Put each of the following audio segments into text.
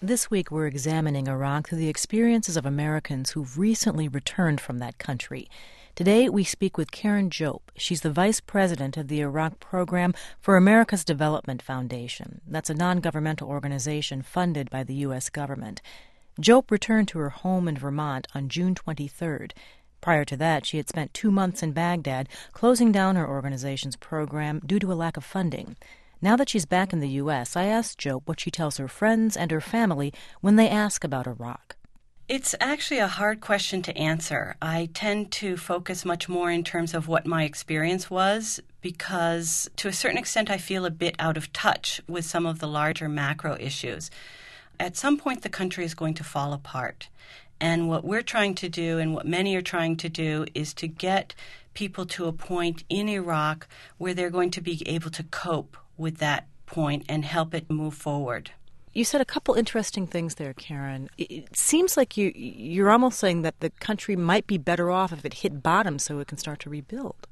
This week, we're examining Iraq through the experiences of Americans who've recently returned from that country. Today, we speak with Karen Jope. She's the vice president of the Iraq program for America's Development Foundation. That's a non-governmental organization funded by the U.S. government. Jope returned to her home in Vermont on June 23rd. Prior to that, she had spent 2 months in Baghdad, closing down her organization's program due to a lack of funding. Now that she's back in the U.S., I asked Jope what she tells her friends and her family when they ask about Iraq. It's actually a hard question to answer. I tend to focus much more in terms of what my experience was because, to a certain extent, I feel a bit out of touch with some of the larger macro issues. At some point, the country is going to fall apart. And what we're trying to do, and what many are trying to do, is to get people to a point in Iraq where they're going to be able to cope with that point and help it move forward. You said a couple interesting things there, Karen. It seems like you're almost saying that the country might be better off if it hit bottom so it can start to rebuild.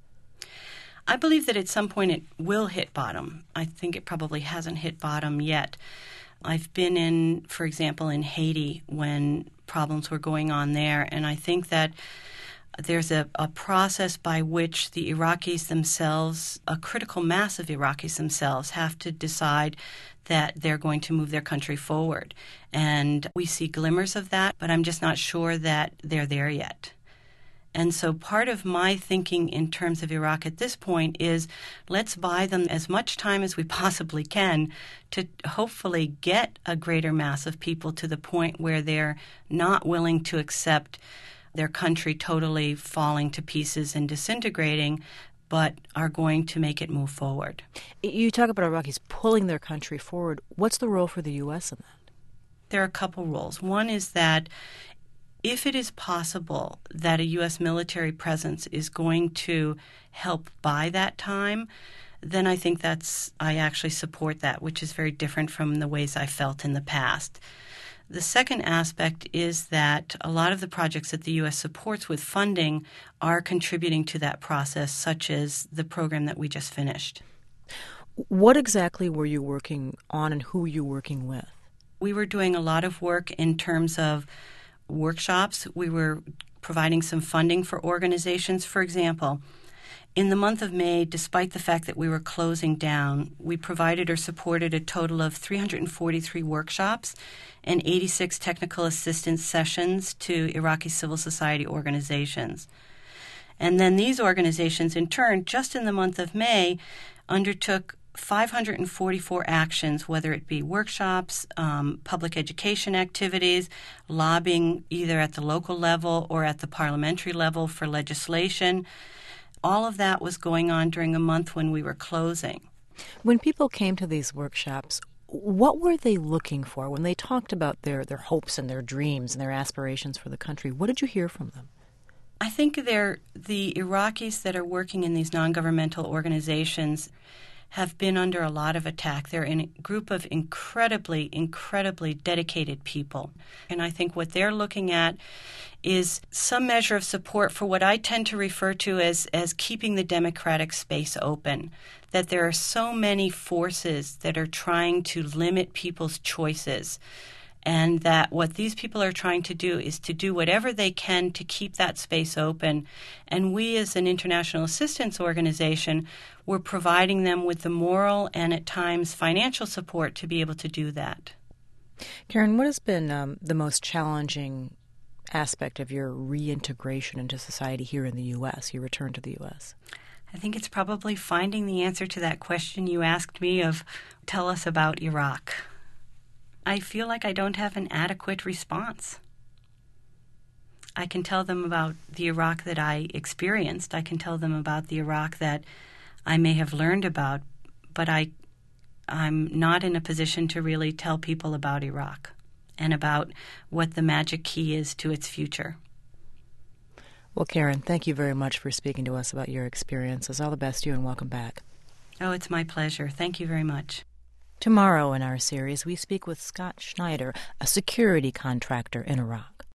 I believe that at some point it will hit bottom. I think it probably hasn't hit bottom yet. I've been in, for example, in Haiti when problems were going on there, and I think that there's a process by which the Iraqis themselves, a critical mass of Iraqis themselves, have to decide that they're going to move their country forward. And we see glimmers of that, but I'm just not sure that they're there yet. And so part of my thinking in terms of Iraq at this point is let's buy them as much time as we possibly can to hopefully get a greater mass of people to the point where they're not willing to accept their country totally falling to pieces and disintegrating, but are going to make it move forward. You talk about Iraqis pulling their country forward. What's the role for the U.S. in that? There are a couple roles. One is that if it is possible that a U.S. military presence is going to help buy that time, then I think I actually support that, which is very different from the ways I felt in the past. The second aspect is that a lot of the projects that the U.S. supports with funding are contributing to that process, such as the program that we just finished. What exactly were you working on and who were you working with? We were doing a lot of work in terms of workshops. We were providing some funding for organizations. For example, in the month of May, despite the fact that we were closing down, we provided or supported a total of 343 workshops and 86 technical assistance sessions to Iraqi civil society organizations. And then these organizations, in turn, just in the month of May, undertook 544 actions, whether it be workshops, public education activities, lobbying either at the local level or at the parliamentary level for legislation. All of that was going on during a month when we were closing. When people came to these workshops, what were they looking for? When they talked about their hopes and their dreams and their aspirations for the country, what did you hear from them? I think the Iraqis that are working in these non-governmental organizations have been under a lot of attack. They're in a group of incredibly, incredibly dedicated people. And I think what they're looking at is some measure of support for what I tend to refer to as keeping the democratic space open, that there are so many forces that are trying to limit people's choices, and that what these people are trying to do is to do whatever they can to keep that space open. And we as an international assistance organization, we're providing them with the moral and at times financial support to be able to do that. Karen, what has been the most challenging aspect of your reintegration into society here in the U.S., your return to the U.S.? I think it's probably finding the answer to that question you asked me of, tell us about Iraq. I feel like I don't have an adequate response. I can tell them about the Iraq that I experienced. I can tell them about the Iraq that I may have learned about, but I'm not in a position to really tell people about Iraq and about what the magic key is to its future. Well, Karen, thank you very much for speaking to us about your experiences. All the best to you and welcome back. Oh, it's my pleasure. Thank you very much. Tomorrow in our series, we speak with Scott Schneider, a security contractor in Iraq.